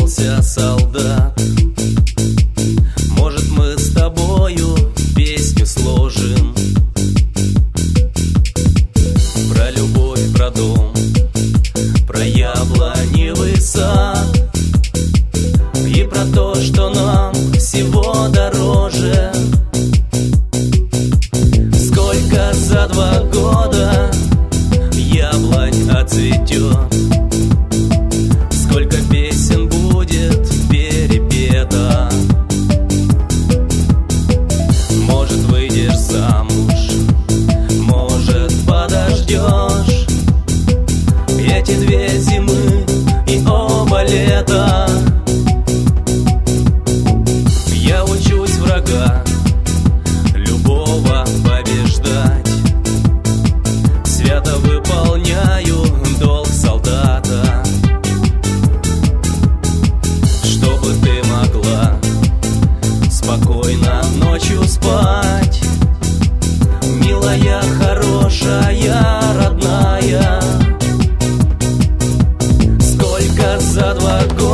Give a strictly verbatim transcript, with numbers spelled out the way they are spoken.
вернулся солдат. Может, мы с тобою песню сложим про любовь, про дом, про яблоневый сад и про то, что нам всего дороже. Сколько за два года яблонь отцветет, сколько песен будет перепето. Может, выйдешь замуж, может, подождешь эти две зимы и оба лета. Я учусь врага любого побеждать, свято выполняю долг солдата, чтобы ты могла спокойно ночью спать, милая, хорошая, родная. Сколько за два года